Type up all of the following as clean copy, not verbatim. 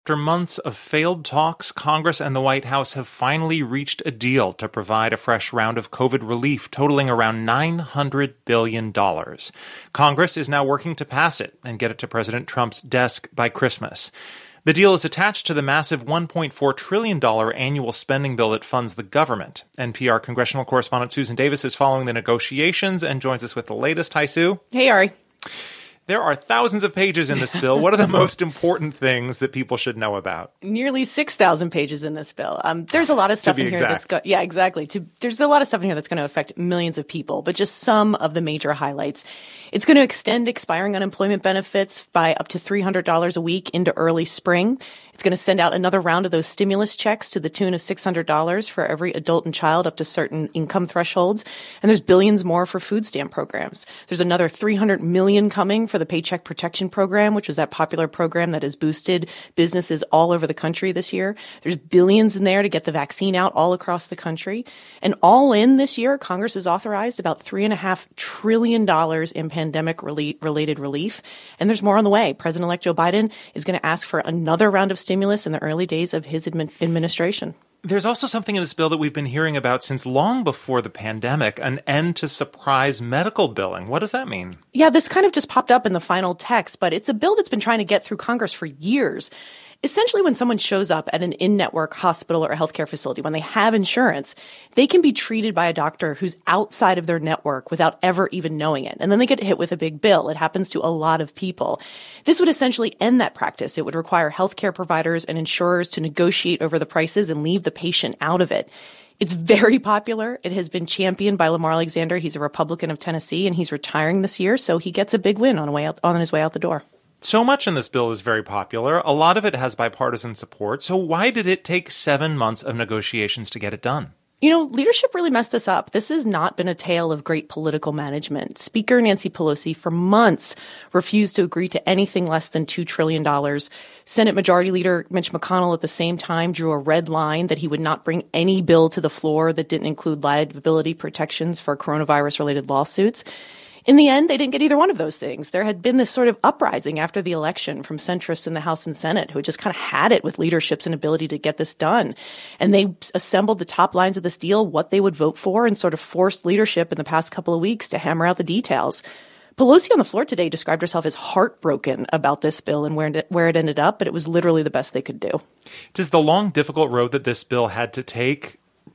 After months of failed talks, Congress and the White House have finally reached a deal to provide a fresh round of COVID relief totaling around $900 billion. Congress is now working to pass it and get it to President Trump's desk by Christmas. The deal is attached to the massive $1.4 trillion annual spending bill that funds the government. NPR congressional correspondent Susan Davis is following the negotiations and joins us with the latest. Hi, Sue. Hey, Ari. There are thousands of pages in this bill. What are the most important things that people should know about? Nearly 6,000 pages in this bill. There's a lot of stuff in here that's there's a lot of stuff in here that's going to affect millions of people, but just some of the major highlights. It's going to extend expiring unemployment benefits by up to $300 a week into early spring. It's going to send out another round of those stimulus checks to the tune of $600 for every adult and child up to certain income thresholds. And there's billions more for food stamp programs. There's another $300 million coming for the Paycheck Protection Program, which was that popular program that has boosted businesses all over the country this year. There's billions in there to get the vaccine out all across the country. And all in this year, Congress has authorized about $3.5 trillion in pandemic-related relief. And there's more on the way. President-elect Joe Biden is going to ask for another round of stimulus in the early days of his administration. There's also something in this bill that we've been hearing about since long before the pandemic, an end to surprise medical billing. What does that mean? Yeah, this kind of just popped up in the final text, but it's a bill that's been trying to get through Congress for years. Essentially, when someone shows up at an in-network hospital or a healthcare facility, when they have insurance, they can be treated by a doctor who's outside of their network without ever even knowing it. And then they get hit with a big bill. It happens to a lot of people. This would essentially end that practice. It would require healthcare providers and insurers to negotiate over the prices and leave the patient out of it. It's very popular. It has been championed by Lamar Alexander. He's a Republican of Tennessee, and he's retiring this year, so he gets a big win on his way out the door. So much in this bill is very popular. A lot of it has bipartisan support. So why did it take 7 months of negotiations to get it done? You know, leadership really messed this up. This has not been a tale of great political management. Speaker Nancy Pelosi, for months, refused to agree to anything less than $2 trillion. Senate Majority Leader Mitch McConnell, at the same time, drew a red line that he would not bring any bill to the floor that didn't include liability protections for coronavirus-related lawsuits. In the end, they didn't get either one of those things. There had been this sort of uprising after the election from centrists in the House and Senate who had just kind of had it with leadership's inability to get this done. And they assembled the top lines of this deal, what they would vote for, and sort of forced leadership in the past couple of weeks to hammer out the details. Pelosi on the floor today described herself as heartbroken about this bill and where it ended up, but it was literally the best they could do. Does the long, difficult road that this bill had to take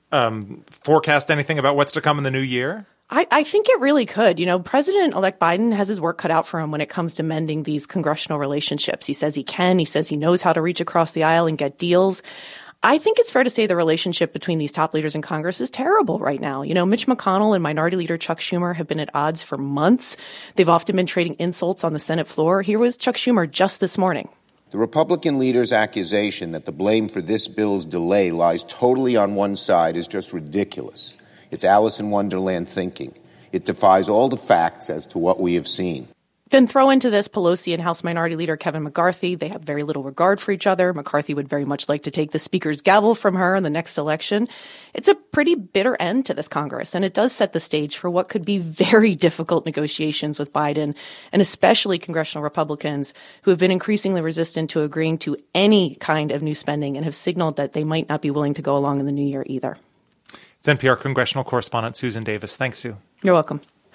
forecast anything about what's to come in the new year? I think it really could. You know, President-elect Biden has his work cut out for him when it comes to mending these congressional relationships. He says he can. He says he knows how to reach across the aisle and get deals. I think it's fair to say the relationship between these top leaders in Congress is terrible right now. You know, Mitch McConnell and Minority Leader Chuck Schumer have been at odds for months. They've often been trading insults on the Senate floor. Here was Chuck Schumer just this morning. The Republican leader's accusation that the blame for this bill's delay lies totally on one side is just ridiculous. It's Alice in Wonderland thinking. It defies all the facts as to what we have seen. Then throw into this Pelosi and House Minority Leader Kevin McCarthy. They have very little regard for each other. McCarthy would very much like to take the speaker's gavel from her in the next election. It's a pretty bitter end to this Congress, and it does set the stage for what could be very difficult negotiations with Biden, and especially congressional Republicans who have been increasingly resistant to agreeing to any kind of new spending and have signaled that they might not be willing to go along in the new year either. It's NPR congressional correspondent Susan Davis. Thanks, Sue. You're welcome.